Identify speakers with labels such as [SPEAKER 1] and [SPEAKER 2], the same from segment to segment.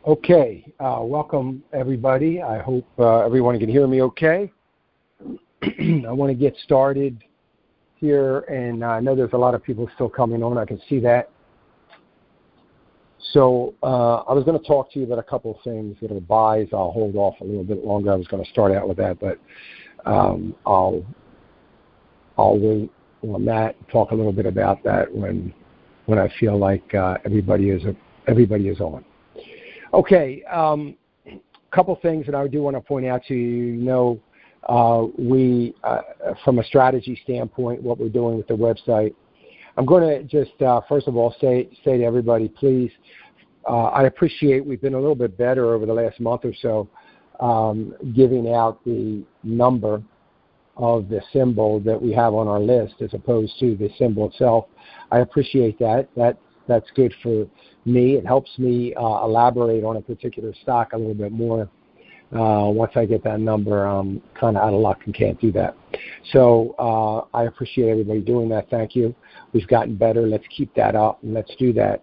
[SPEAKER 1] Okay, welcome everybody. I hope everyone can hear me okay. I want to get started here, and I know there's a lot of people still coming on. I can see that. So I was going to talk to you about a couple of things that are buys. I'll hold off a little bit longer. I was going to start out with that, but I'll wait on that. Talk a little bit about that when I feel like everybody is on. Okay, couple things that I do want to point out to you. We, from a strategy standpoint, what we're doing with the website, I'm going to just, first of all, say to everybody, please, I appreciate we've been a little bit better over the last month or so, giving out the number of the symbol that we have on our list as opposed to the symbol itself. I appreciate that. That's good for me. It helps me elaborate on a particular stock a little bit more. Once I get that number, I'm kind of out of luck and can't do that. So I appreciate everybody doing that. Thank you. We've gotten better. Let's keep that up, and let's do that.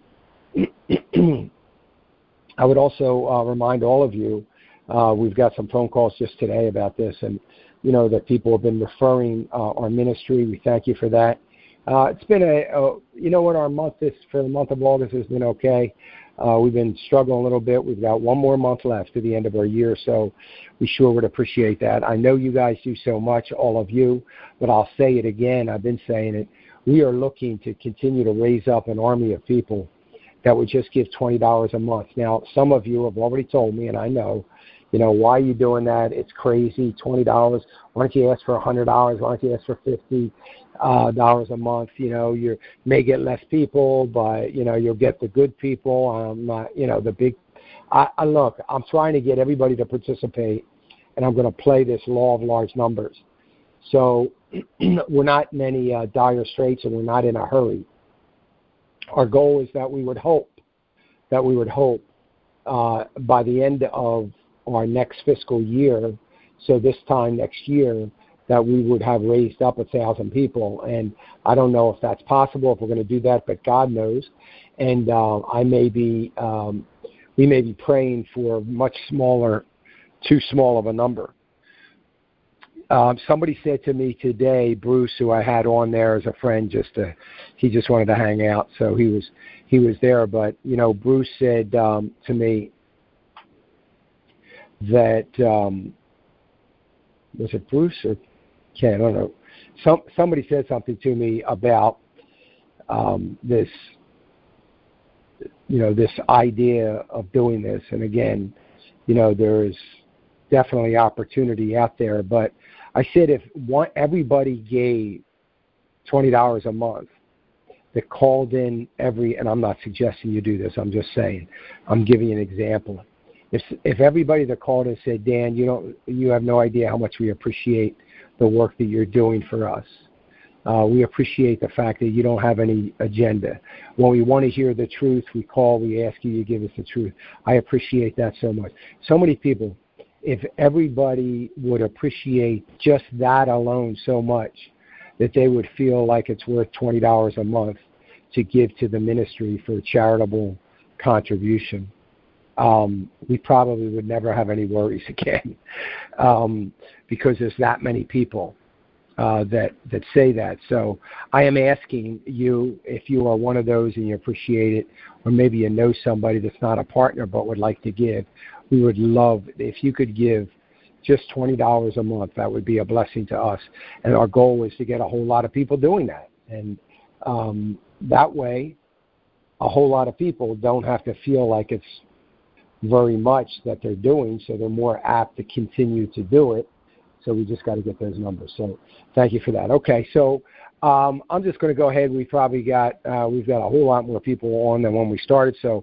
[SPEAKER 1] I would also remind all of you, we've got some phone calls just today about this, and that people have been referring our ministry. We thank you for that. It's been our month for the month of August has been okay. We've been struggling a little bit. We've got one more month left to the end of our year, so we sure would appreciate that. I know you guys do so much, all of you, but I'll say it again. I've been saying it. We are looking to continue to raise up an army of people that would just give $20 a month. Now, some of you have already told me, and I know, why are you doing that? It's crazy, $20. Why don't you ask for $100? Why don't you ask for $50 a month? You may get less people, but, you'll get the good people. The big. Look, I'm trying to get everybody to participate, and I'm going to play this law of large numbers. So we're not in any dire straits, and we're not in a hurry. Our goal is that we would hope by the end of our next fiscal year, so this time next year, that we would have raised up 1,000 people. And I don't know if that's possible, if we're going to do that, but God knows. And we may be praying for much smaller, too small of a number. Somebody said to me today, Bruce, who I had on there as a friend, he just wanted to hang out, so he was there. But Bruce said to me that was it Bruce or Ken? I don't know. Somebody said something to me about this idea of doing this. And again, there is definitely opportunity out there, but I said if everybody gave $20 a month that called in and I'm not suggesting you do this, I'm just saying, I'm giving you an example. If everybody that called and said, Dan, you have no idea how much we appreciate the work that you're doing for us. We appreciate the fact that you don't have any agenda. When we want to hear the truth, we call, we ask you to give us the truth. I appreciate that so much. So many people, if everybody would appreciate just that alone so much that they would feel like it's worth $20 a month to give to the ministry for a charitable contribution, we probably would never have any worries again because there's that many people that say that. So I am asking you, if you are one of those and you appreciate it, or maybe you know somebody that's not a partner but would like to give, we would love if you could give just $20 a month. That would be a blessing to us. And our goal is to get a whole lot of people doing that. And that way, a whole lot of people don't have to feel like it's very much that they're doing, so they're more apt to continue to do it. So we just got to get those numbers. So thank you for that. Okay, so I'm just going to go ahead. We've got a whole lot more people on than when we started. So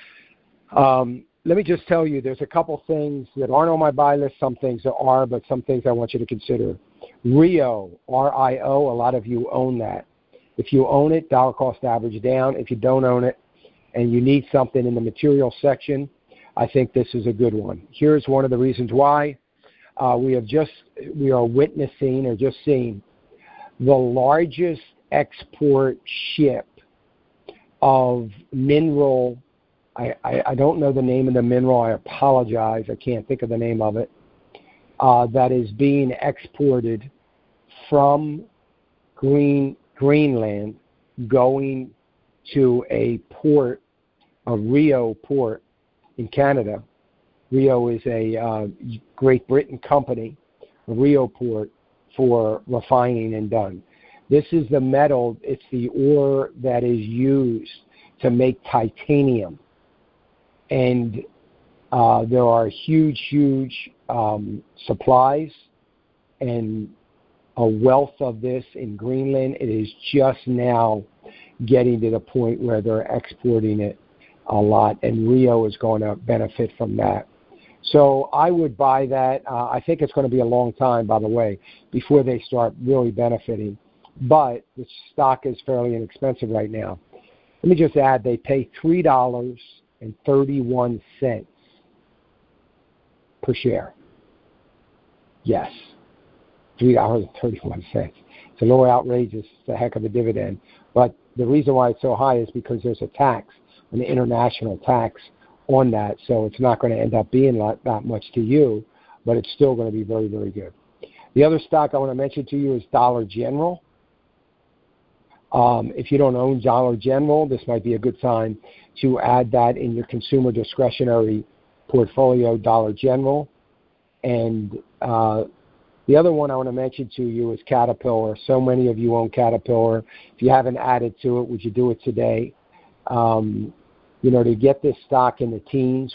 [SPEAKER 1] let me just tell you, there's a couple things that aren't on my buy list. Some things that are, but some things I want you to consider. RIO, R-I-O, a lot of you own that. If you own it, dollar cost average down. If you don't own it and you need something in the material section, I think this is a good one. Here's one of the reasons why. We are witnessing or just seeing the largest export ship of mineral I don't know the name of the mineral. I apologize. I can't think of the name of it. That is being exported from Greenland, going to a port, a Rio port in Canada. Rio is a Great Britain company, a Rio port for refining and done. This is the metal, it's the ore that is used to make titanium. And there are huge supplies and a wealth of this in Greenland. It is just now getting to the point where they're exporting it a lot, and Rio is going to benefit from that. So I would buy that. I think it's going to be a long time, by the way, before they start really benefiting. But the stock is fairly inexpensive right now. Let me just add, they pay $3.31 per share. Yes, $3.31. It's a little outrageous. It's a heck of a dividend. But the reason why it's so high is because there's a tax, an international tax on that. So it's not going to end up being that much to you, but it's still going to be very, very good. The other stock I want to mention to you is Dollar General. If you don't own Dollar General, this might be a good time to add that in your consumer discretionary portfolio, Dollar General. And the other one I want to mention to you is Caterpillar. So many of you own Caterpillar. If you haven't added to it, would you do it today? To get this stock in the teens,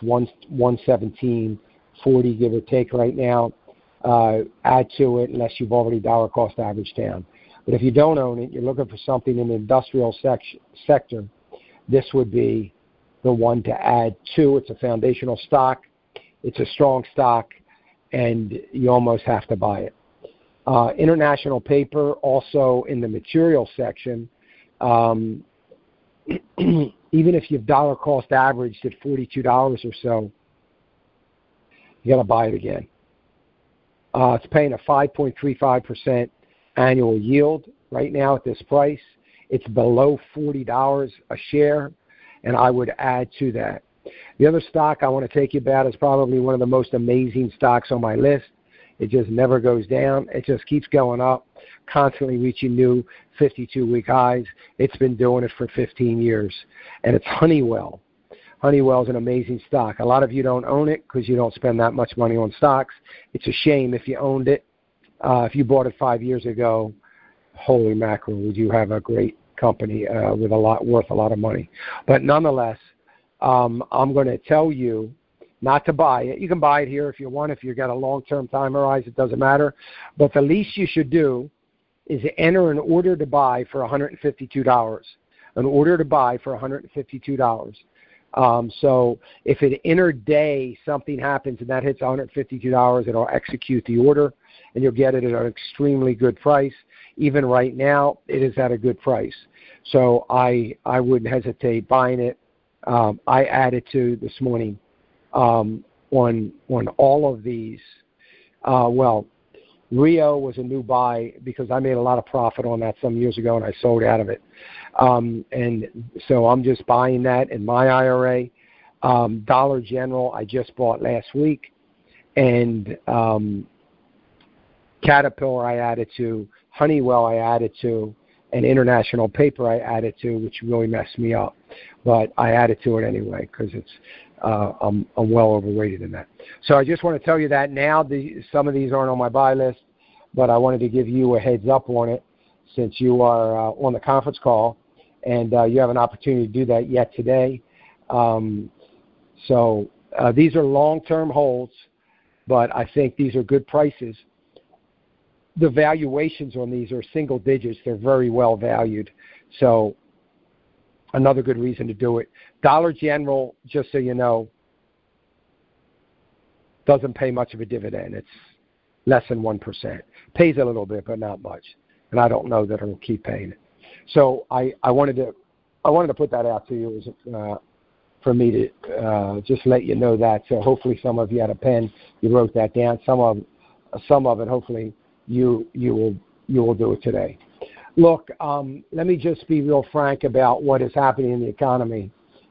[SPEAKER 1] 117.40, give or take right now, add to it unless you've already dollar cost averaged down. But if you don't own it, you're looking for something in the industrial sector, this would be the one to add to. It's a foundational stock. It's a strong stock, and you almost have to buy it. International Paper, also in the material section, even if you've dollar cost averaged at $42 or so, you got to buy it again. It's paying a 5.35% annual yield right now at this price. It's below $40 a share, and I would add to that. The other stock I want to take you about is probably one of the most amazing stocks on my list. It just never goes down. It just keeps going up, constantly reaching new 52-week highs. It's been doing it for 15 years, and it's Honeywell. Honeywell is an amazing stock. A lot of you don't own it because you don't spend that much money on stocks. It's a shame if you owned it. If you bought it 5 years ago, holy mackerel, would you have a great company with worth a lot of money. But nonetheless, I'm going to tell you not to buy it. You can buy it here if you want. If you've got a long-term time horizon, it doesn't matter. But the least you should do is enter an order to buy for $152. An order to buy for $152. So if at intraday something happens and that hits $152, it'll execute the order, and you'll get it at an extremely good price. Even right now, it is at a good price. So I wouldn't hesitate buying it. I added to this morning on all of these. Rio was a new buy because I made a lot of profit on that some years ago and I sold out of it. And so I'm just buying that in my IRA. Dollar General I just bought last week. And Caterpillar I added to. Honeywell I added to. And International Paper I added to, which really messed me up. But I added to it anyway because it's I'm well overweighted in that. So I just want to tell you that now. Some of these aren't on my buy list, but I wanted to give you a heads up on it since you are on the conference call, and you have an opportunity to do that yet today. So these are long-term holds, but I think these are good prices. The valuations on these are single digits. They're very well valued. So another good reason to do it. Dollar General, just so you know, doesn't pay much of a dividend. It's less than 1%. Pays a little bit, but not much. And I don't know that it'll keep paying it. So I wanted to put that out to you for me to just let you know that. So hopefully some of you had a pen, you wrote that down. Some of it, hopefully you will do it today. Look, let me just be real frank about what is happening in the economy.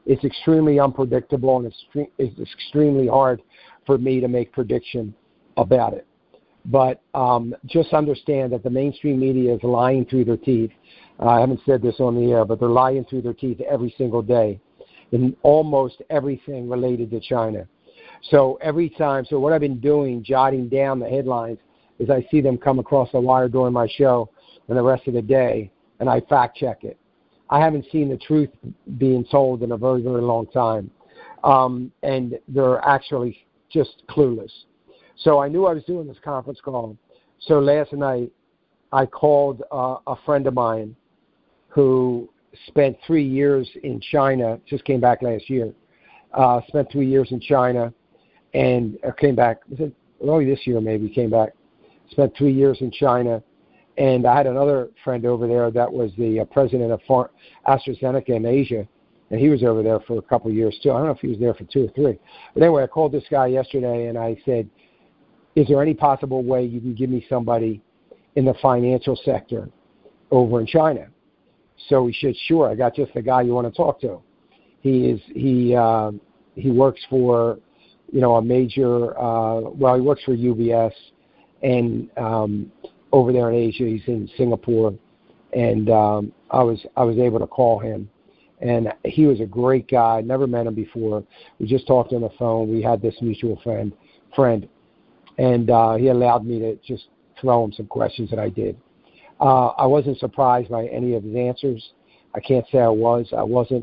[SPEAKER 1] It's extremely unpredictable, and it's extremely hard for me to make prediction about it. But just understand that the mainstream media is lying through their teeth. I haven't said this on the air, but they're lying through their teeth every single day in almost everything related to China. So what I've been doing, jotting down the headlines, is I see them come across the wire during my show and the rest of the day, and I fact check it. I haven't seen the truth being told in a very, very long time. And they're actually just clueless. So I knew I was doing this conference call. So last night I called a friend of mine who spent 3 years in China, just came back last year, spent 3 years in China and came back, early this year maybe, came back, spent 3 years in China. And I had another friend over there that was the president of AstraZeneca in Asia, and he was over there for a couple of years too. I don't know if he was there for 2 or 3. But anyway, I called this guy yesterday and I said, is there any possible way you can give me somebody in the financial sector over in China? So he said, sure, I got just the guy you want to talk to. He works for, a major, he works for UBS, and over there in Asia, he's in Singapore, and I was able to call him, and he was a great guy. Never met him before. We just talked on the phone. We had this mutual friend, and he allowed me to just throw him some questions that I did. I wasn't surprised by any of his answers. I can't say I wasn't.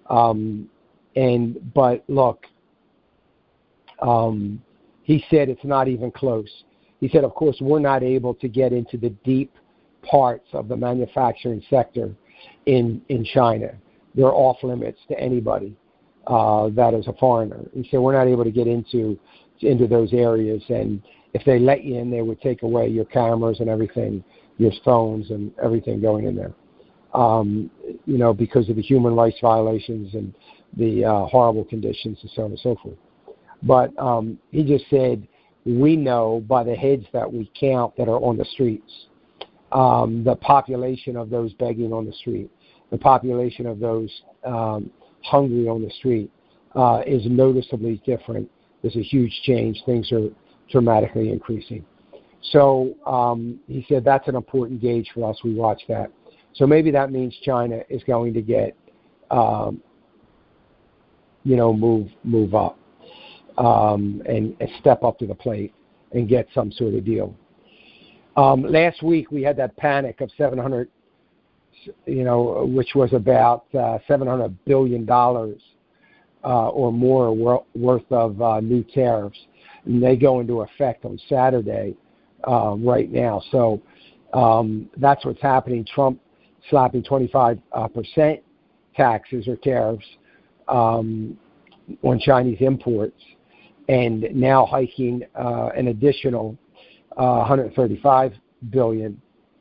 [SPEAKER 1] But look, he said it's not even close. He said, of course, we're not able to get into the deep parts of the manufacturing sector in China. They're off limits to anybody that is a foreigner. He said, we're not able to get into those areas, and if they let you in, they would take away your cameras and everything, your phones and everything going in there, because of the human rights violations and the horrible conditions and so on and so forth. But he just said, we know by the heads that we count that are on the streets, the population of those begging on the street, the population of those hungry on the street is noticeably different. There's a huge change. Things are dramatically increasing. So he said that's an important gauge for us. We watch that. So maybe that means China is going to get, move up and step up to the plate and get some sort of deal. Last week we had that panic of 700, which was about $700 billion or more worth of new tariffs, and they go into effect on Saturday right now. So that's what's happening. Trump slapping 25% taxes or tariffs on Chinese imports, and now hiking an additional 135 billion.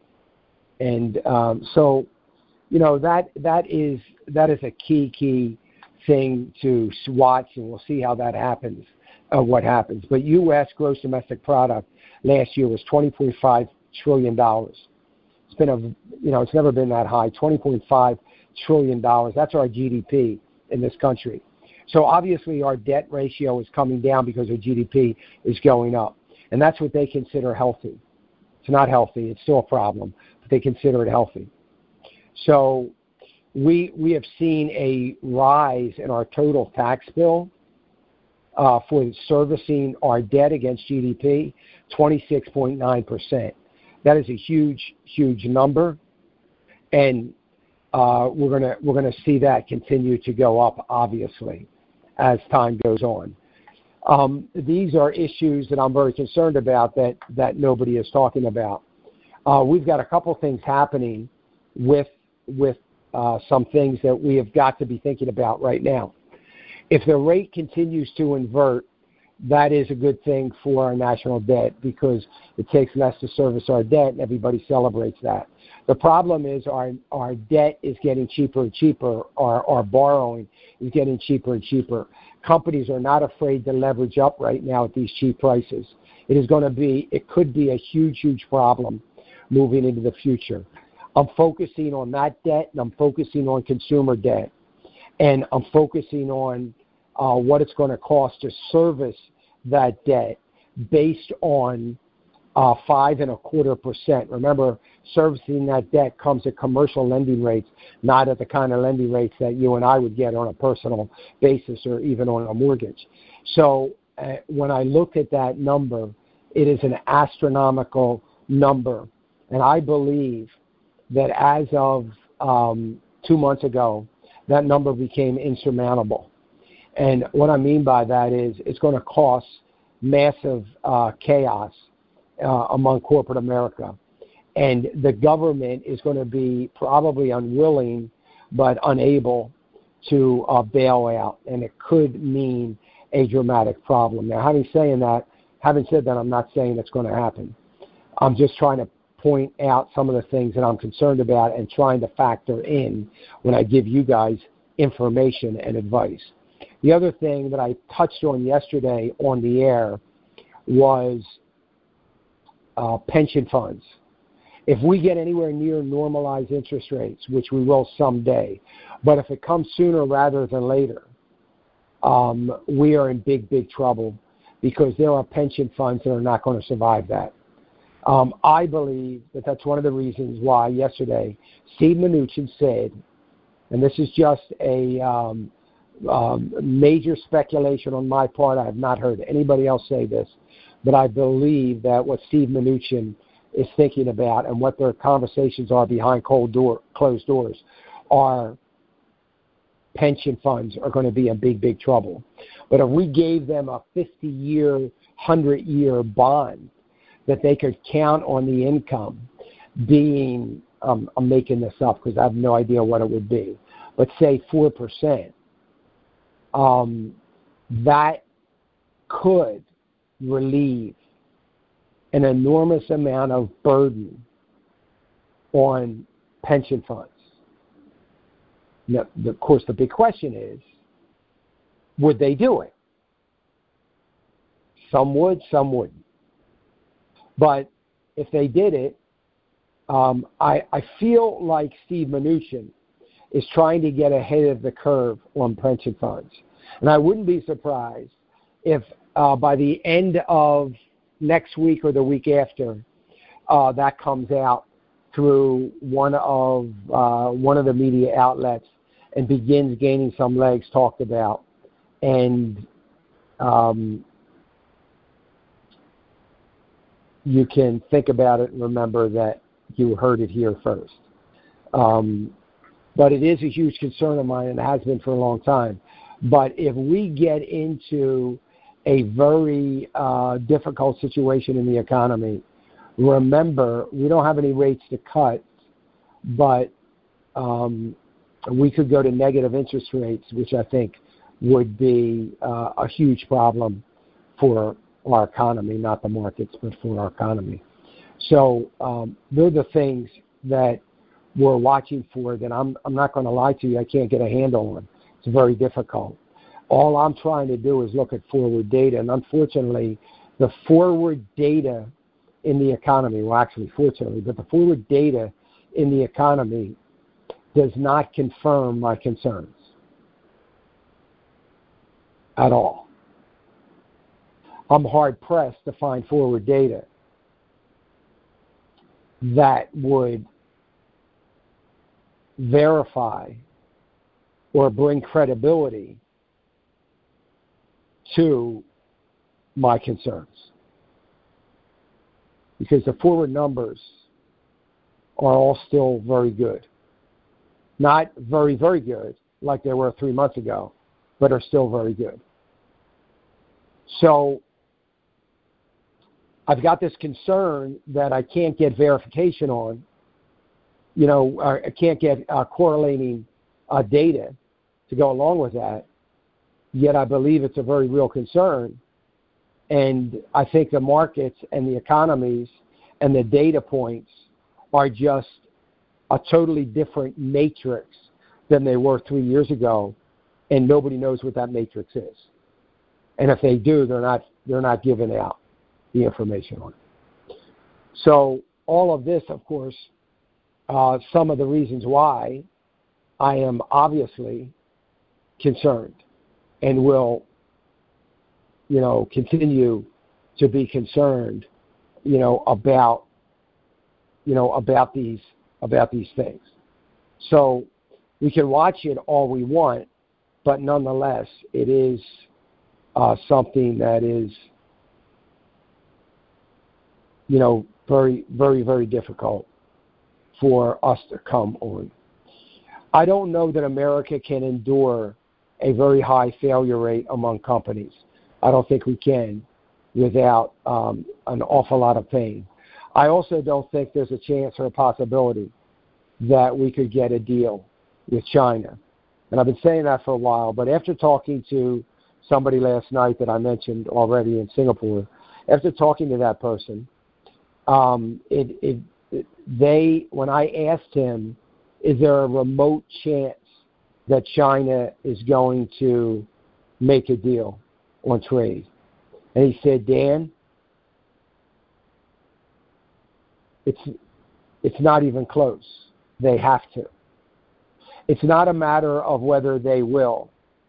[SPEAKER 1] And so, that is a key thing to watch, and we'll see how that happens. What happens? But U.S. gross domestic product last year was $20.5 trillion. It's been it's never been that high. $20.5 trillion. That's our GDP in this country. So obviously our debt ratio is coming down because our GDP is going up, and that's what they consider healthy. It's not healthy. It's still a problem, but they consider it healthy. So we have seen a rise in our total tax bill for servicing our debt against GDP, 26.9%. That is a huge number, and we're gonna see that continue to go up, obviously, as time goes on. These are issues that I'm very concerned about that nobody is talking about. We've got a couple things happening with some things that we have got to be thinking about right now. If the rate continues to invert, that is a good thing for our national debt because it takes less to service our debt, and everybody celebrates that. The problem is our debt is getting cheaper and cheaper. Our borrowing is getting cheaper and cheaper. Companies are not afraid to leverage up right now at these cheap prices. It could be a huge problem moving into the future. I'm focusing on that debt, and I'm focusing on consumer debt. and I'm focusing on what it's going to cost to service that debt based on 5.25%. Remember, servicing that debt comes at commercial lending rates, not at the kind of lending rates that you and I would get on a personal basis or even on a mortgage. So when I look at that number, it is an astronomical number. And I believe that as of 2 months ago, that number became insurmountable. And what I mean by that is it's going to cause massive chaos among corporate America. And the government is going to be probably unwilling but unable to bail out. And it could mean a dramatic problem. Now, having said that, I'm not saying it's going to happen. I'm just trying to point out some of the things that I'm concerned about and trying to factor in when I give you guys information and advice. The other thing that I touched on yesterday on the air was pension funds. If we get anywhere near normalized interest rates, which we will someday, but if it comes sooner rather than later, we are in big, big trouble because there are pension funds that are not going to survive that. I believe that that's one of the reasons why yesterday Steve Mnuchin said, and this is just a major speculation on my part. I have not heard anybody else say this, but I believe that what Steve Mnuchin is thinking about and what their conversations are behind closed doors are pension funds are going to be in big, big trouble. But if we gave them a 50-year, 100-year bond that they could count on the income being, I'm making this up because I have no idea what it would be, but say 4%, that could relieve an enormous amount of burden on pension funds. Now, of course, the big question is, would they do it? Some would, some wouldn't. But if they did it, I feel like Steve Mnuchin is trying to get ahead of the curve on pension funds. And I wouldn't be surprised if by the end of next week or the week after, that comes out through one of the media outlets and begins gaining some legs talked about. And you can think about it and remember that you heard it here first. But it is a huge concern of mine, and it has been for a long time. But if we get into a very difficult situation in the economy, remember, we don't have any rates to cut, but we could go to negative interest rates, which I think would be a huge problem for our economy, not the markets, but for our economy. So they're the things that we're watching for that I'm not going to lie to you, I can't get a handle on. It's very difficult. All I'm trying to do is look at forward data, and unfortunately, the forward data in the economy, well, actually, fortunately, but the forward data in the economy does not confirm my concerns at all. I'm hard-pressed to find forward data that would verify or bring credibility to my concerns. Because the forward numbers are all still very good. Not very, very good like they were 3 months ago, but are still very good. So I've got this concern that I can't get verification on. I can't get correlating data to go along with that. Yet I believe it's a very real concern. And I think the markets and the economies and the data points are just a totally different matrix than they were 3 years ago, and nobody knows what that matrix is. And if they do, they're not giving out the information on it. So all of this, of course, some of the reasons why I am obviously concerned and will, continue to be concerned, about these things. So we can watch it all we want, but nonetheless, it is something that is, very, very, very difficult for us to come on. I don't know that America can endure a very high failure rate among companies. I don't think we can without an awful lot of pain. I also don't think there's a chance or a possibility that we could get a deal with China. And I've been saying that for a while, but after talking to somebody last night that I mentioned already in Singapore, after talking to that person, when I asked him, is there a remote chance that China is going to make a deal on trade? And he said, Dan, it's not even close. They have to. It's not a matter of whether they will.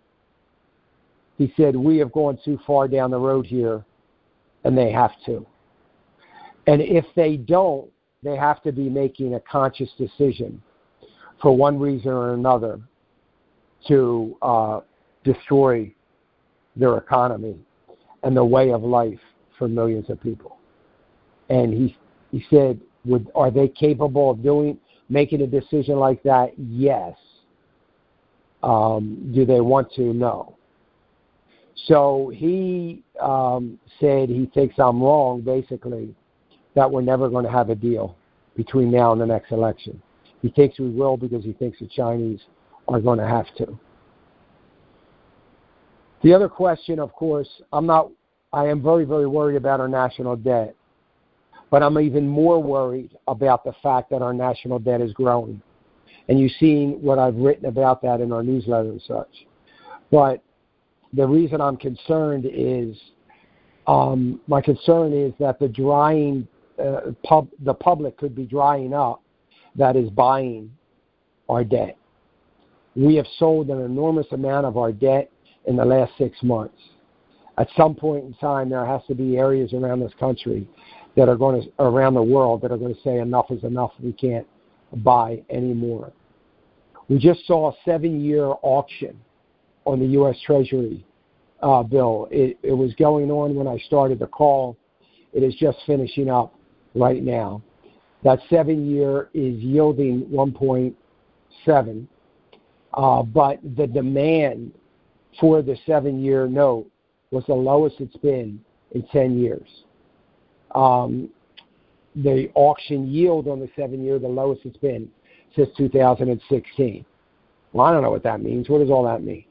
[SPEAKER 1] He said, we have gone too far down the road here, and they have to. And if they don't, they have to be making a conscious decision for one reason or another to destroy their economy and the way of life for millions of people. And he said, are they capable of making a decision like that? Yes. Do they want to? No. So he said he thinks I'm wrong, basically, that we're never going to have a deal between now and the next election. He thinks we will because he thinks the Chinese are going to have to. The other question, of course, I am very, very worried about our national debt, but I'm even more worried about the fact that our national debt is growing. And you've seen what I've written about that in our newsletter and such. But the reason I'm concerned is, my concern is that the public could be drying up that is buying our debt. We have sold an enormous amount of our debt in the last 6 months. At some point in time, there has to be areas around this country around the world that are going to say enough is enough. We can't buy anymore. We just saw a 7-year auction on the U.S. Treasury bill. It was going on when I started the call. It is just finishing up right now. That 7-year is yielding 1.7, but the demand for the 7-year note was the lowest it's been in 10 years. The auction yield on the 7-year, the lowest it's been since 2016. Well, I don't know what that means. What does all that mean?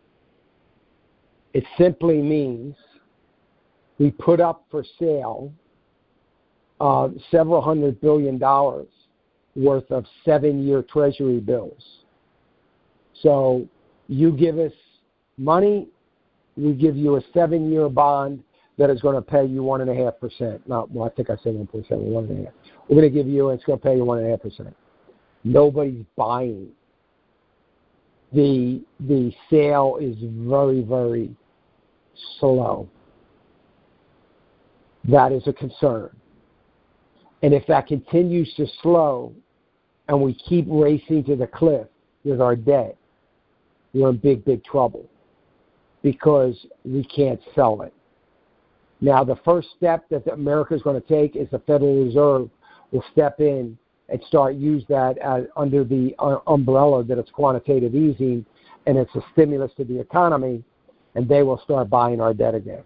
[SPEAKER 1] It simply means we put up for sale several $100 billion worth of 7-year Treasury bills. So you give us money, we give you a 7-year bond that is going to pay you 1.5%. I think I said 1.7, 1.5. We're going to give you, it's going to pay you 1.5%. Nobody's buying. The sale is very, very slow. That is a concern. And if that continues to slow and we keep racing to the cliff with our debt, we're in big, big trouble because we can't sell it. Now, the first step that America is going to take is the Federal Reserve will step in and start use that under the umbrella that it's quantitative easing and it's a stimulus to the economy, and they will start buying our debt again.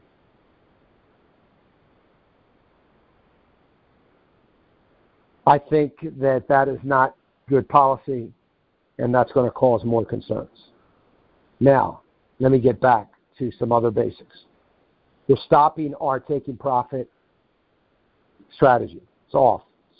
[SPEAKER 1] I think that is not good policy, and that's going to cause more concerns. Now, let me get back to some other basics. We're stopping our taking profit strategy. It's off.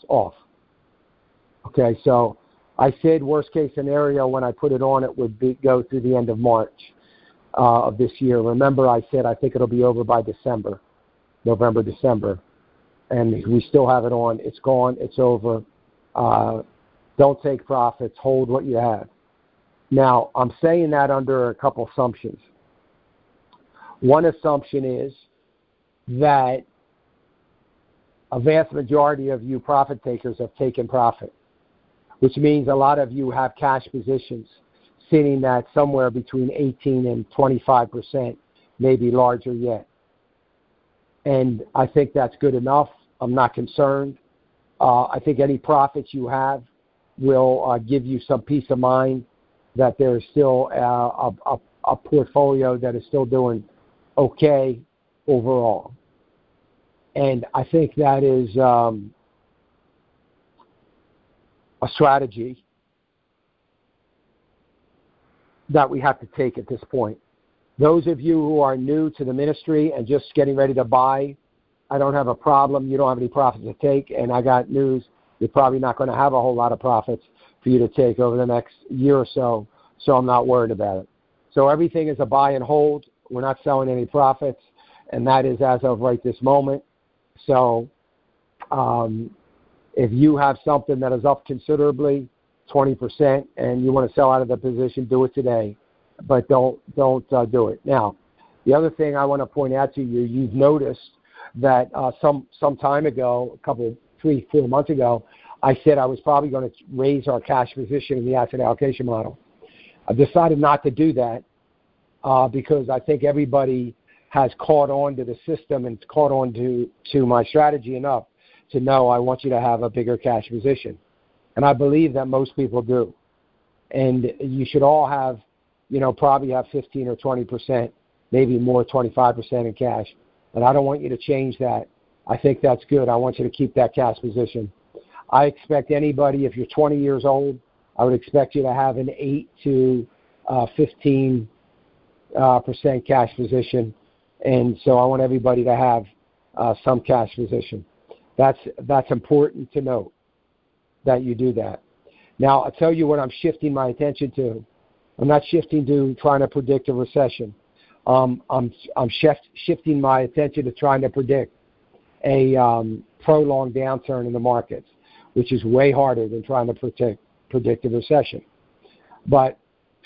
[SPEAKER 1] Okay, so I said worst case scenario when I put it on, it would go through the end of March of this year. Remember, I said I think it'll be over by November, December. And we still have it on. It's gone. It's over. Don't take profits. Hold what you have. Now, I'm saying that under a couple assumptions. One assumption is that a vast majority of you profit takers have taken profit, which means a lot of you have cash positions sitting at somewhere between 18 and 25%, maybe larger yet. And I think that's good enough. I'm not concerned. I think any profits you have will give you some peace of mind that there is still a portfolio that is still doing okay overall. And I think that is a strategy that we have to take at this point. Those of you who are new to the ministry and just getting ready to buy, I don't have a problem. You don't have any profits to take, and I got news. You're probably not going to have a whole lot of profits for you to take over the next year or so, so I'm not worried about it. So everything is a buy and hold. We're not selling any profits, and that is as of right this moment. So if you have something that is up considerably, 20%, and you want to sell out of the position, do it today, but don't do it. Now, the other thing I want to point out to you, you've noticed that some time ago, 3-4 months ago, I said I was probably going to raise our cash position in the asset allocation model. I've decided not to do that because I think everybody has caught on to the system and caught on to my strategy enough to know I want you to have a bigger cash position. And I believe that most people do. And you should all have, probably have 15 or 20%, maybe more, 25% in cash. And I don't want you to change that. I think that's good. I want you to keep that cash position. I expect anybody, if you're 20 years old, I would expect you to have an 8 to 15% cash position. And so I want everybody to have some cash position. That's important to note, that you do that. Now, I'll tell you what I'm shifting my attention to. I'm not shifting to trying to predict a recession. I'm shifting my attention to trying to predict a prolonged downturn in the markets, which is way harder than trying to predict a recession. But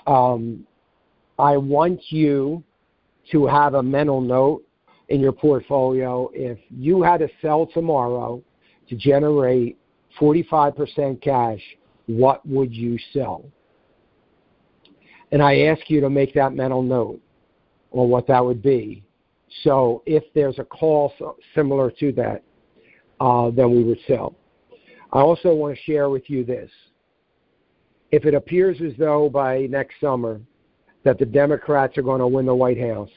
[SPEAKER 1] I want you to have a mental note in your portfolio. If you had to sell tomorrow to generate 45% cash, what would you sell? And I ask you to make that mental note on what that would be. So if there's a call similar to that, then we would sell. I also want to share with you this. If it appears as though by next summer that the Democrats are going to win the White House,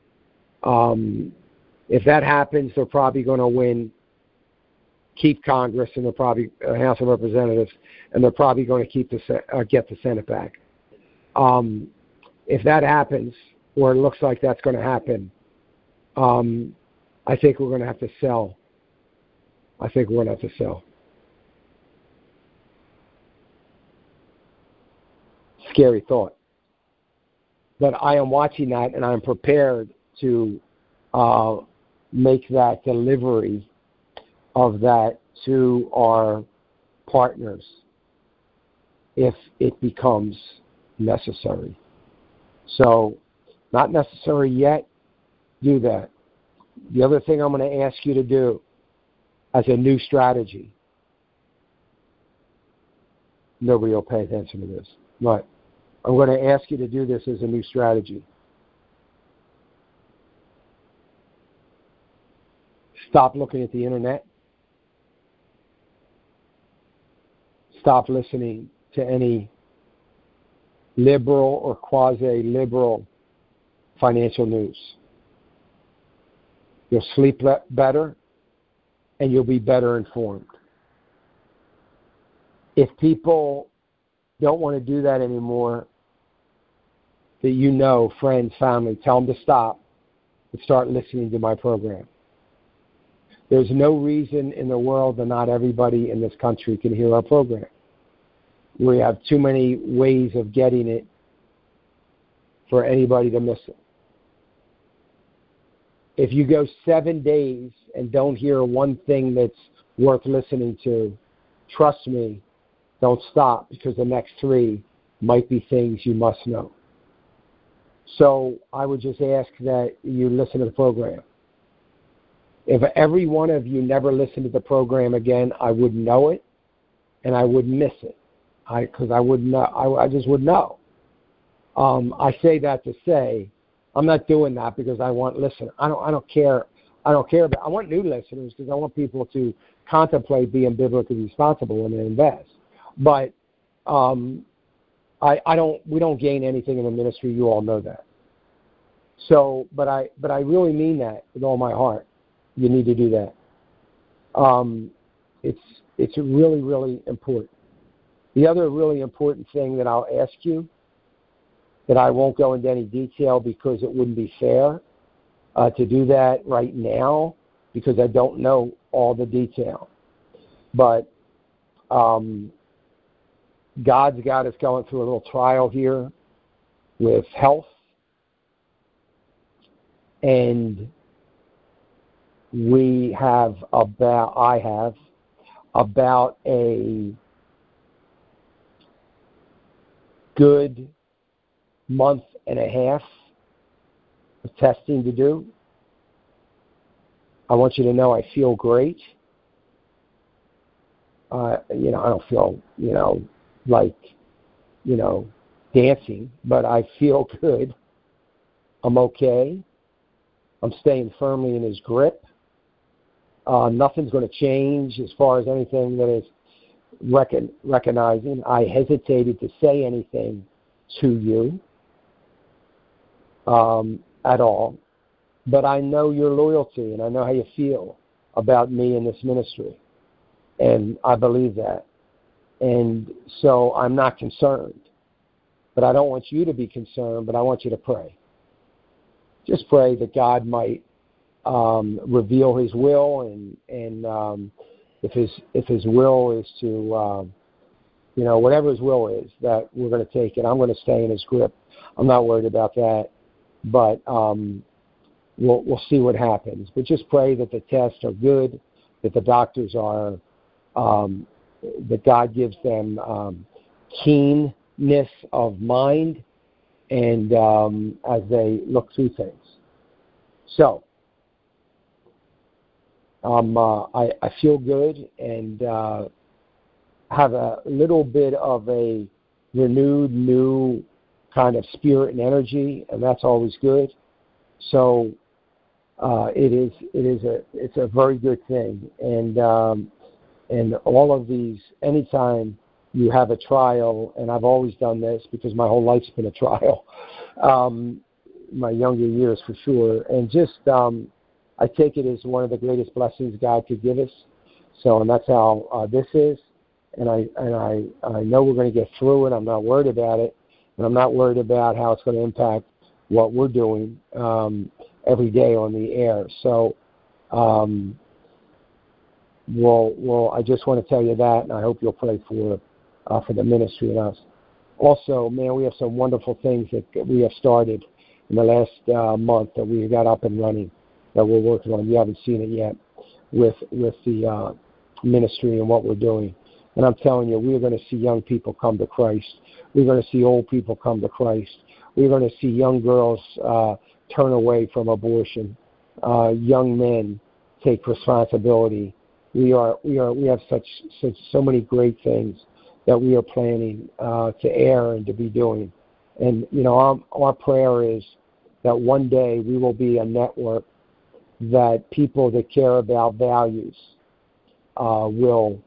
[SPEAKER 1] if that happens, they're probably going to keep Congress, and they're probably House of Representatives, and they're probably going to get the Senate back. If that happens, or it looks like that's going to happen, I think we're going to have to sell. Scary thought. But I am watching that, and I'm prepared to make that delivery of that to our partners if it becomes necessary. So, not necessary yet, do that. The other thing I'm going to ask you to do as a new strategy, nobody will pay attention to this, but I'm going to ask you to do this as a new strategy. Stop looking at the internet. Stop listening to any liberal or quasi-liberal financial news. You'll sleep better, and you'll be better informed. If people don't want to do that anymore, that friends, family, tell them to stop and start listening to my program. There's no reason in the world that not everybody in this country can hear our program. We have too many ways of getting it for anybody to miss it. If you go 7 days and don't hear one thing that's worth listening to, trust me, don't stop, because the next 3 might be things you must know. So I would just ask that you listen to the program. If every one of you never listened to the program again, I would know it, and I would miss it, because I would know. I just would know. I say that to say, I'm not doing that because I want listeners. I don't care. I don't care about. I want new listeners because I want people to contemplate being biblically responsible and invest. But I don't. We don't gain anything in the ministry. You all know that. So, but I really mean that with all my heart. You need to do that. It's really, really important. The other really important thing that I'll ask you, that I won't go into any detail because it wouldn't be fair to do that right now because I don't know all the detail. But God's got us going through a little trial here with health, and I have about a good month and a half of testing to do. I want you to know I feel great. I don't feel, like, dancing, but I feel good. I'm okay. I'm staying firmly in his grip. Nothing's going to change as far as anything that is recognizing. I hesitated to say anything to you at all, but I know your loyalty and I know how you feel about me in this ministry, and I believe that. And so I'm not concerned, but I don't want you to be concerned, but I want you to pray. Just pray that God might reveal his will, and if his will is to, whatever his will is, that we're going to take it. I'm going to stay in his grip. I'm not worried about that, but we'll see what happens. But just pray that the tests are good, that the doctors are, that God gives them keenness of mind, and as they look through things. So, I feel good and have a little bit of a renewed, new kind of spirit and energy, and that's always good. So it's a very good thing, and all of these, anytime you have a trial, and I've always done this because my whole life's been a trial, my younger years for sure, and just I take it as one of the greatest blessings God could give us. So, and that's how this is, and I know we're going to get through it. I'm not worried about it, and I'm not worried about how it's going to impact what we're doing every day on the air. So, I just want to tell you that, and I hope you'll pray for the ministry and us. Also, man, we have some wonderful things that we have started in the last month that we got up and running that we're working on. You haven't seen it yet with the ministry and what we're doing. And I'm telling you, we're going to see young people come to Christ. We're going to see old people come to Christ. We're going to see young girls turn away from abortion. Young men take responsibility. We have so many great things that we are planning to air and to be doing. And our prayer is that one day we will be a network that people that care about values will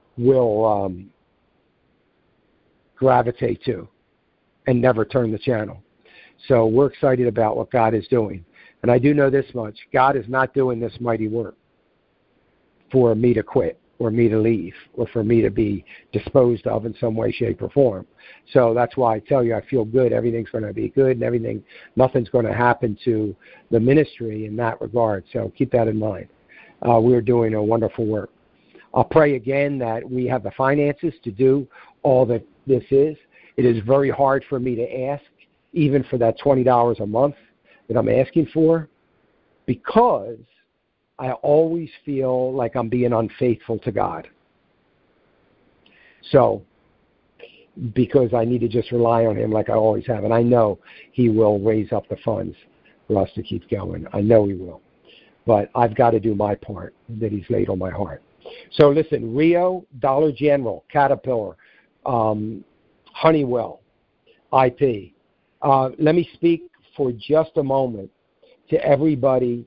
[SPEAKER 1] gravitate to and never turn the channel. So we're excited about what God is doing. And I do know this much: God is not doing this mighty work for me to quit or me to leave or for me to be disposed of in some way, shape, or form. So that's why I tell you I feel good. Everything's going to be good, and nothing's going to happen to the ministry in that regard. So keep that in mind. We're doing a wonderful work. I'll pray again that we have the finances to do all that this is. It is very hard for me to ask, even for that $20 a month that I'm asking for, because I always feel like I'm being unfaithful to God. So because I need to just rely on him like I always have. And I know he will raise up the funds for us to keep going. I know he will. But I've got to do my part that he's laid on my heart. So listen, Rio, Dollar General, Caterpillar, Honeywell, IP. Let me speak for just a moment to everybody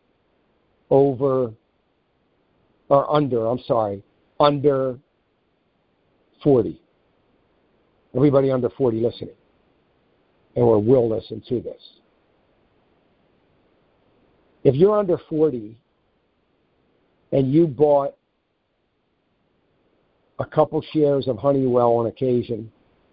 [SPEAKER 1] under 40. Everybody under 40 listening, or will listen to this. If you're under 40 and you bought a couple shares of Honeywell on occasion,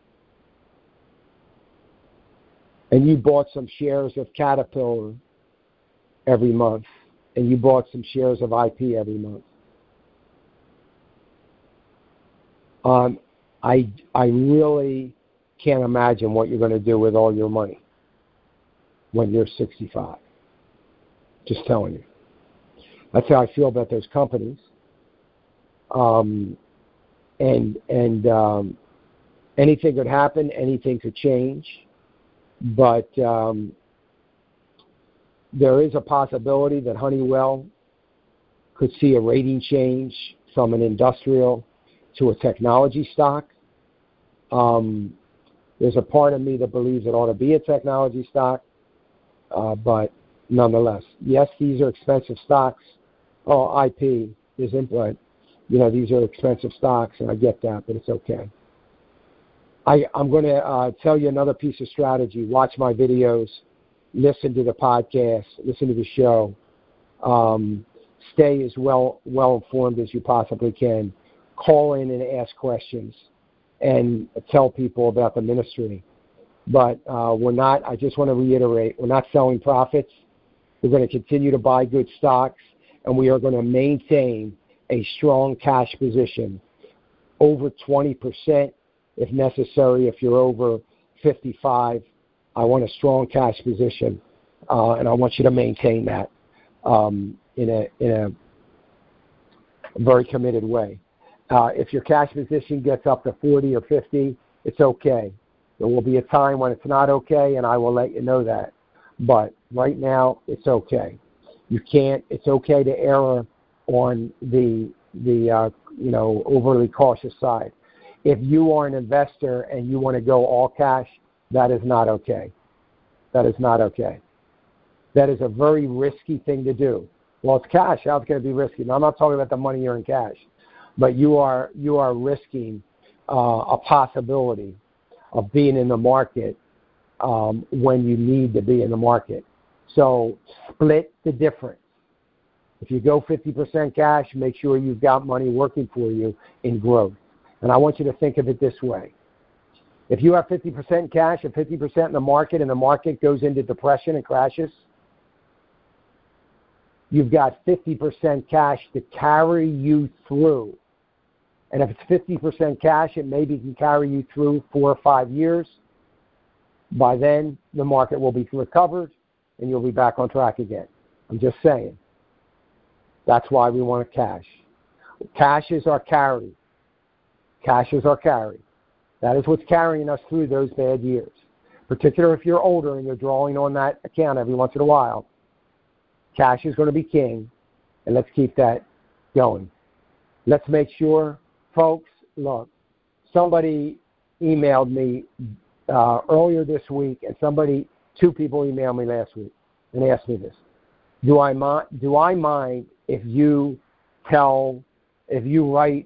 [SPEAKER 1] and you bought some shares of Caterpillar every month, and you bought some shares of IP every month, I really can't imagine what you're going to do with all your money when you're 65. Just telling you. That's how I feel about those companies. Anything could happen, anything could change, but there is a possibility that Honeywell could see a rating change from an industrial to a technology stock. There's a part of me that believes it ought to be a technology stock, but nonetheless, yes, these are expensive stocks. Oh, IP is input. These are expensive stocks, and I get that, but it's okay. I'm going to tell you another piece of strategy. Watch my videos, listen to the podcast, listen to the show. Stay as well informed as you possibly can. Call in and ask questions and tell people about the ministry. But we're not, I just want to reiterate, we're not selling profits. We're going to continue to buy good stocks, and we are going to maintain a strong cash position, over 20% if necessary. If you're over 55, I want a strong cash position, and I want you to maintain that in a very committed way. If your cash position gets up to 40 or 50, it's okay. There will be a time when it's not okay, and I will let you know that. But right now, it's okay. It's okay to err on the overly cautious side. If you are an investor and you want to go all cash, that is not okay. That is not okay. That is a very risky thing to do. Well, it's cash. How's it going to be risky? Now, I'm not talking about the money you're in cash, but you are risking a possibility of being in the market when you need to be in the market. So split the difference. If you go 50% cash, make sure you've got money working for you in growth. And I want you to think of it this way. If you have 50% cash and 50% in the market, and the market goes into depression and crashes, you've got 50% cash to carry you through. And if it's 50% cash, it maybe can carry you through 4 or 5 years. By then, the market will be recovered, and you'll be back on track again. I'm just saying. That's why we want cash. Cash is our carry. Cash is our carry. That is what's carrying us through those bad years. Particularly if you're older and you're drawing on that account every once in a while. Cash is going to be king, and let's keep that going. Let's make sure, folks, look, somebody emailed me earlier this week, and 2 people emailed me last week and asked me this. Do I mind if you write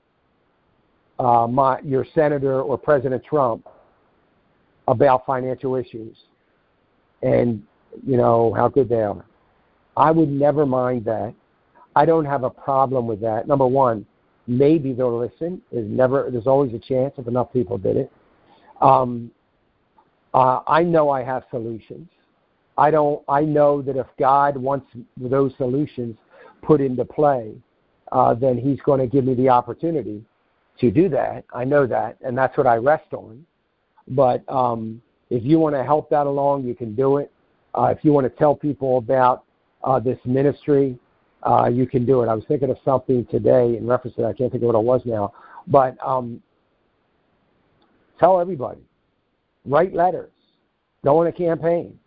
[SPEAKER 1] your senator or President Trump about financial issues and, how good they are? I would never mind that. I don't have a problem with that. Number one, maybe they'll listen. There's always a chance if enough people did it. I know I have solutions. I know that if God wants those solutions put into play, then He's going to give me the opportunity to do that. I know that, and that's what I rest on. But if you want to help that along, you can do it. If you want to tell people about this ministry, you can do it. I was thinking of something today in reference to that. I can't think of what it was now. But Tell everybody. Write letters. Go on a campaign.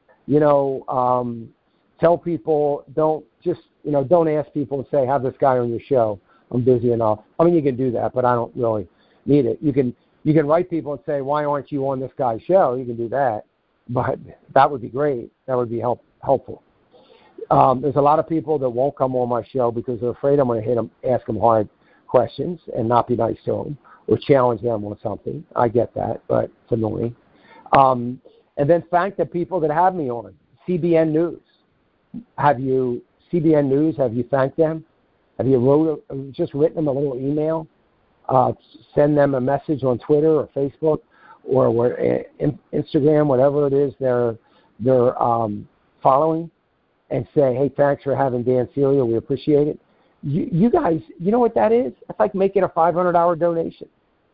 [SPEAKER 1] Tell people, don't ask people and say, have this guy on your show. I'm busy enough. I mean, you can do that, but I don't really need it. You can write people and say, why aren't you on this guy's show? You can do that, but that would be great. That would be helpful. There's a lot of people that won't come on my show because they're afraid I'm going to ask them hard questions and not be nice to them or challenge them on something. I get that, but it's annoying. And then thank the people that have me on. CBN News. CBN News, have you thanked them? Have you just written them a little email? Send them a message on Twitter or Facebook or Instagram, whatever it is they're following, and say, hey, thanks for having Dan Celia. We appreciate it. You guys, you know what that is? It's like making a $500 donation.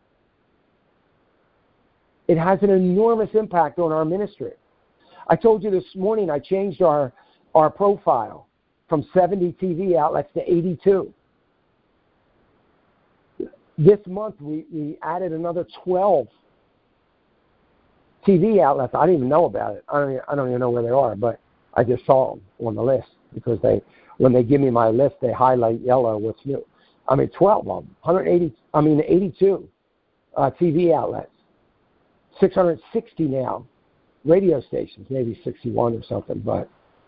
[SPEAKER 1] It has an enormous impact on our ministry. I told you this morning I changed our profile from 70 TV outlets to 82. This month we added another 12 TV outlets. I didn't even know about it. I don't even know where they are, but I just saw them on the list because when they give me my list, they highlight yellow what's new. 12 of them, 82 TV outlets, 660 now, radio stations, maybe 61 or something, but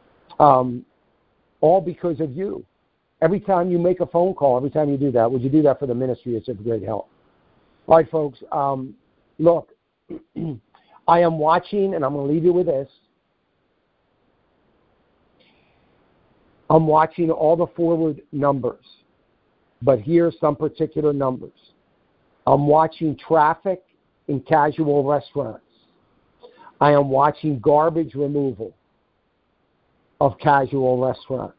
[SPEAKER 1] all because of you. Every time you make a phone call, every time you do that, would you do that for the ministry? It's a great help. All right, folks, look, I am watching, and I'm going to leave you with this. I'm watching all the forward numbers, but here's some particular numbers. I'm watching traffic in casual restaurants. I am watching garbage removal of casual restaurants.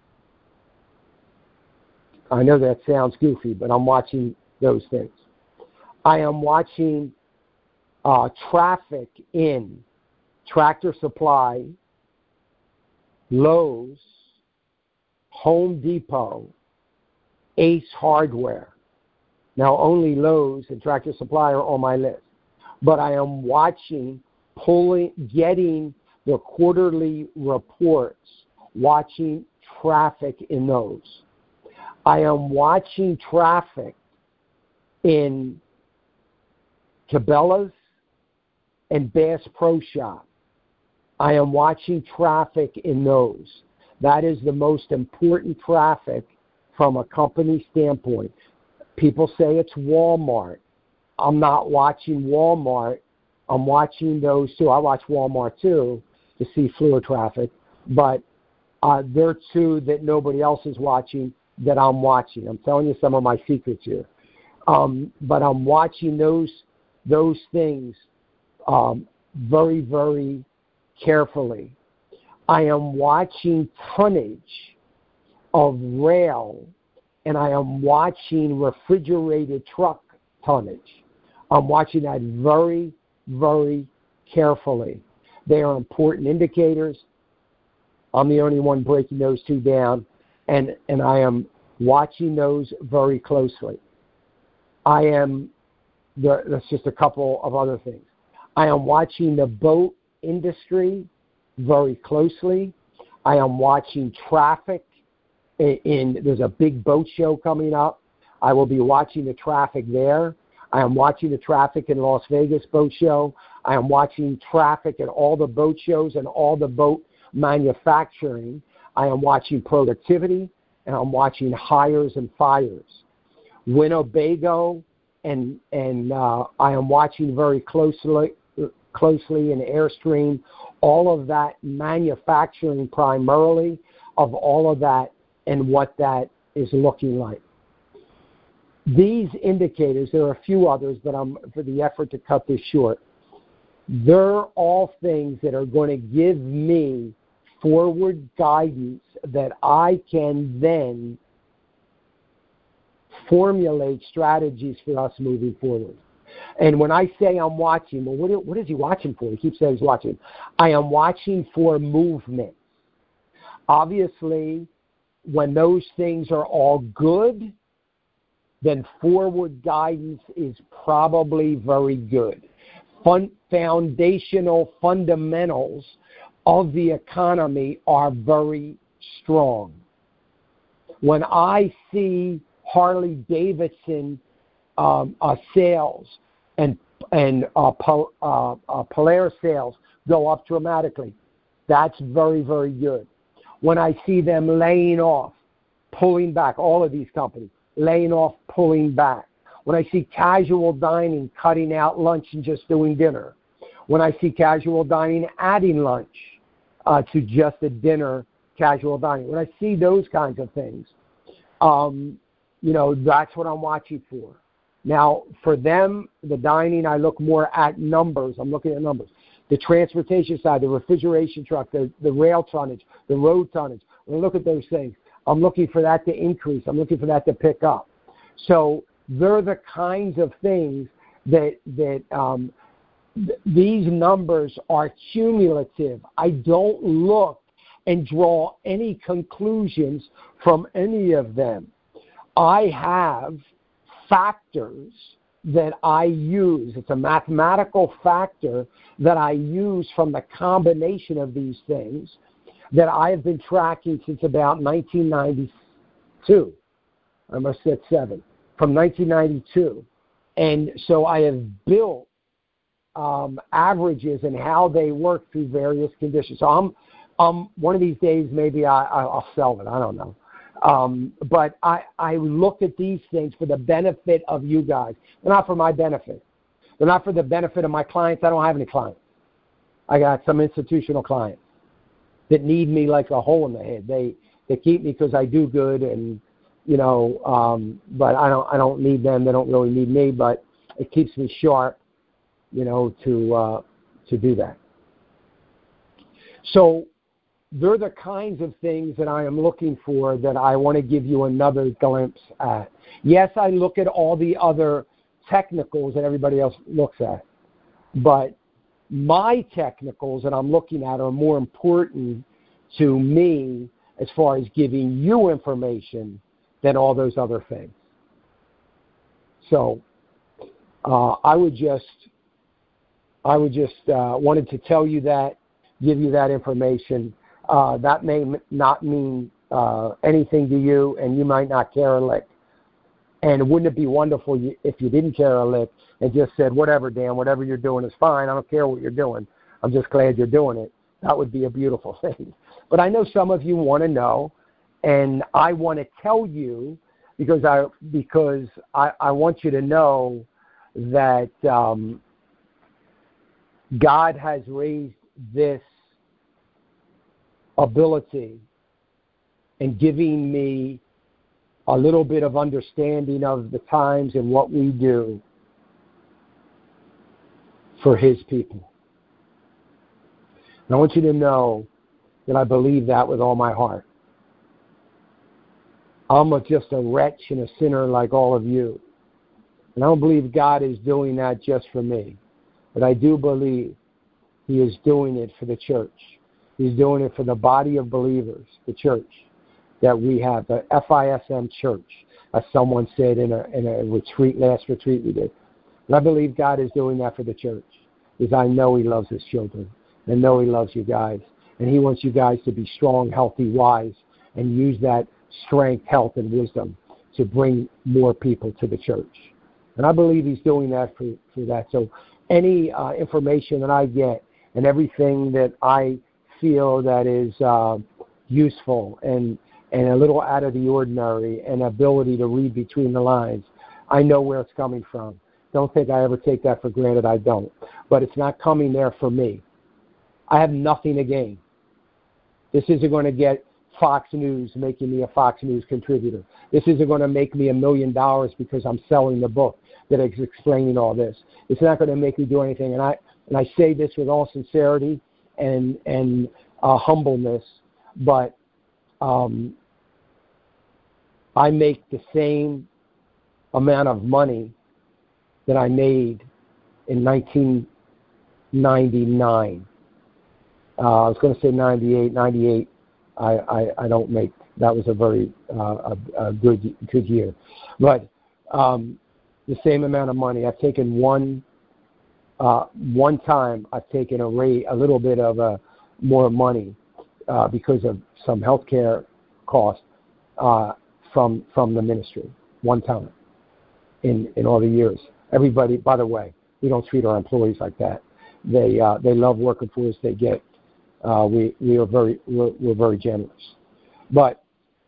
[SPEAKER 1] I know that sounds goofy, but I'm watching those things. I am watching traffic in Tractor Supply, Lowe's, Home Depot, Ace Hardware. Now, only Lowe's and Tractor Supply are on my list. But I am watching, getting the quarterly reports, watching traffic in those. I am watching traffic in Cabela's and Bass Pro Shop. I am watching traffic in those. That is the most important traffic from a company standpoint. People say it's Walmart. I'm not watching Walmart. I'm watching those two. I watch Walmart too to see floor traffic, but there are two that nobody else is watching that I'm watching. I'm telling you some of my secrets here. But I'm watching those things very, very carefully. I am watching tonnage of rail, and I am watching refrigerated truck tonnage. I'm watching that very, very carefully. They are important indicators. I'm the only one breaking those two down, and I am watching those very closely. That's just a couple of other things. I am watching the boat industry very closely. I am watching traffic. There's a big boat show coming up. I will be watching the traffic there. I am watching the traffic in Las Vegas boat show. I am watching traffic at all the boat shows and all the boat manufacturing. I am watching productivity, and I'm watching hires and fires. Winnebago, and I am watching very closely in Airstream, all of that manufacturing primarily of all of that and what that is looking like. These indicators, there are a few others, but for the effort to cut this short, they're all things that are going to give me forward guidance that I can then formulate strategies for us moving forward. And when I say I'm watching, well, what is he watching for? He keeps saying he's watching. I am watching for movement. Obviously, when those things are all good, then forward guidance is probably very good. Foundational fundamentals of the economy are very strong. When I see Harley Davidson sales and Polaris sales go up dramatically, that's very, very good. When I see them laying off, pulling back, all of these companies, laying off, pulling back. When I see casual dining cutting out lunch and just doing dinner. When I see casual dining adding lunch to just a dinner casual dining. When I see those kinds of things, that's what I'm watching for. Now, for them, the dining, I look more at numbers. I'm looking at numbers. The transportation side, the refrigeration truck, the rail tonnage, the road tonnage. When I look at those things, I'm looking for that to increase. I'm looking for that to pick up. So they're the kinds of things that these numbers are cumulative. I don't look and draw any conclusions from any of them. I have factors that I use. It's a mathematical factor that I use from the combination of these things that I have been tracking since about 1992. I must have said 7. From 1992. And so I have built averages and how they work through various conditions. So I'm one of these days maybe I'll sell it. I don't know. But I look at these things for the benefit of you guys. They're not for my benefit. They're not for the benefit of my clients. I don't have any clients. I got some institutional clients that need me like a hole in the head. They keep me because I do good, and but I don't need them. They don't really need me, but it keeps me sharp, to do that. So they're the kinds of things that I am looking for that I want to give you another glimpse at. Yes, I look at all the other technicals that everybody else looks at, but my technicals that I'm looking at are more important to me as far as giving you information than all those other things. So I would just wanted to tell you that, give you that information. That may not mean anything to you, and you might not care a lick. And wouldn't it be wonderful if you didn't care a lick and just said, whatever, Dan, whatever you're doing is fine. I don't care what you're doing. I'm just glad you're doing it. That would be a beautiful thing. But I know some of you want to know, and I want to tell you because I want you to know that God has raised this ability and giving me a little bit of understanding of the times and what we do for His people. And I want you to know that I believe that with all my heart. I'm just a wretch and a sinner like all of you. And I don't believe God is doing that just for me. But I do believe He is doing it for the church. He's doing it for the body of believers, the church that we have, the FISM church, as someone said in a retreat, last retreat we did. And I believe God is doing that for the church, because I know He loves His children. I know He loves you guys. And He wants you guys to be strong, healthy, wise, and use that strength, health, and wisdom to bring more people to the church. And I believe He's doing that for that. So any information that I get and everything that I feel that is useful and a little out of the ordinary and ability to read between the lines, I know where it's coming from. Don't think I ever take that for granted. I don't. But it's not coming there for me. I have nothing to gain. This isn't going to get Fox News making me a Fox News contributor. This isn't going to make me $1 million because I'm selling the book that is explaining all this. It's not going to make me do anything. And I say this with all sincerity and humbleness, but I make the same amount of money that I made in 1999. I was going to say 98. I don't make. That was a very good year, but the same amount of money. I've taken one time. I've taken a little bit of more money because of some healthcare costs from the ministry. One time in all the years. Everybody, by the way, we don't treat our employees like that. They love working for us. They get we're very generous, but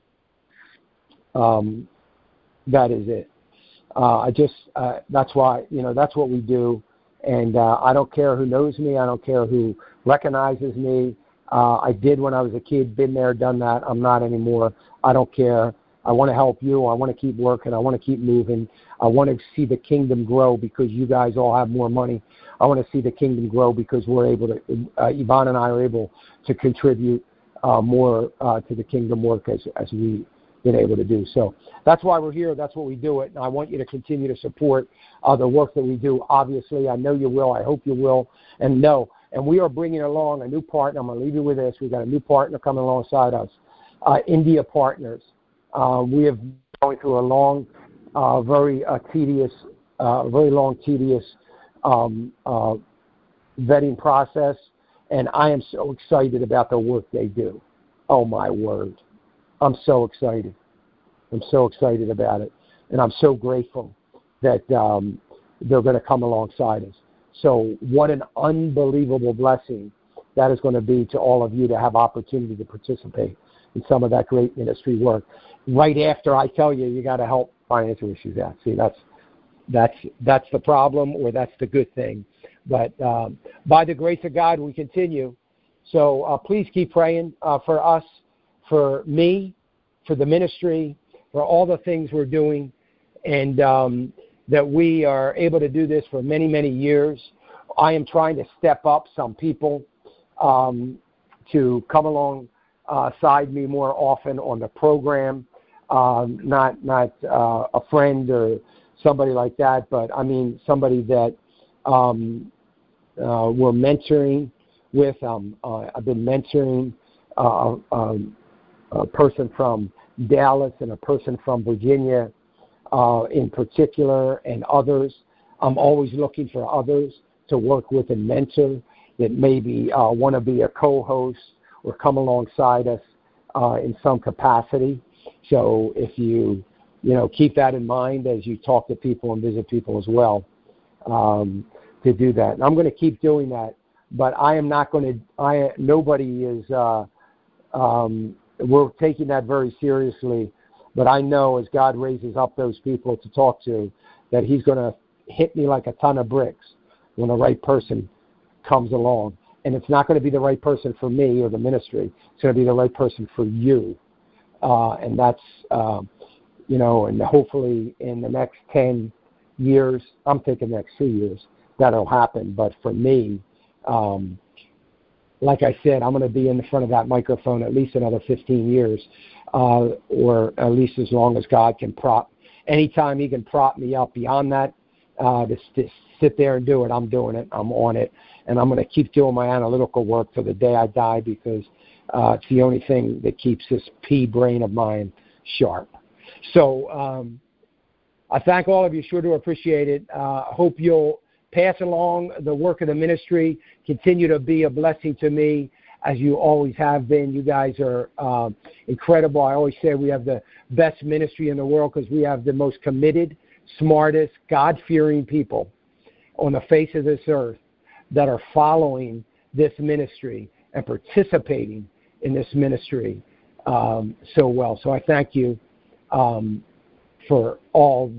[SPEAKER 1] that is it. That's why, that's what we do. And I don't care who knows me. I don't care who recognizes me. I did when I was a kid, been there, done that. I'm not anymore. I don't care. I want to help you. I want to keep working. I want to keep moving. I want to see the kingdom grow because you guys all have more money. I want to see the kingdom grow because we're able to, Yvonne and I are able to contribute more to the kingdom work as we've been able to do. So that's why we're here. That's what we do it. And I want you to continue to support the work that we do. Obviously, I know you will. I hope you will. And we are bringing along a new partner. I'm going to leave you with this. We've got a new partner coming alongside us, India Partners. We have been going through a long, very tedious vetting process, and I am so excited about the work they do. Oh, my word. I'm so excited. I'm so excited about it, and I'm so grateful that they're going to come alongside us. So what an unbelievable blessing that is going to be to all of you to have opportunity to participate in some of that great ministry work. Right after I tell you got to help financial issues out. See, that's the problem, or that's the good thing. But by the grace of God, we continue. So please keep praying for us, for me, for the ministry, for all the things we're doing, and that we are able to do this for many, many years. I am trying to step up some people to come alongside me more often on the program. Not a friend or somebody like that, but I mean somebody that we're mentoring with. I've been mentoring a person from Dallas and a person from Virginia in particular, and others. I'm always looking for others to work with and mentor that maybe want to be a co-host or come alongside us in some capacity. So if you keep that in mind as you talk to people and visit people as well, to do that. And I'm going to keep doing that, but I am not going to. Nobody is. We're taking that very seriously, but I know as God raises up those people to talk to, that He's going to hit me like a ton of bricks when the right person comes along. And it's not going to be the right person for me or the ministry. It's going to be the right person for you. And that's, and hopefully in the next 10 years, I'm thinking next 2 years, that'll happen. But for me, like I said, I'm going to be in the front of that microphone at least another 15 years, or at least as long as God can anytime He can prop me up beyond that, to sit there and do it, I'm doing it, I'm on it, and I'm going to keep doing my analytical work till the day I die, because it's the only thing that keeps this pea brain of mine sharp. So I thank all of you. Sure do appreciate it. Hope you'll pass along the work of the ministry. Continue to be a blessing to me as you always have been. You guys are incredible. I always say we have the best ministry in the world because we have the most committed, smartest, God-fearing people on the face of this earth that are following this ministry and participating in this ministry so well. So I thank you for all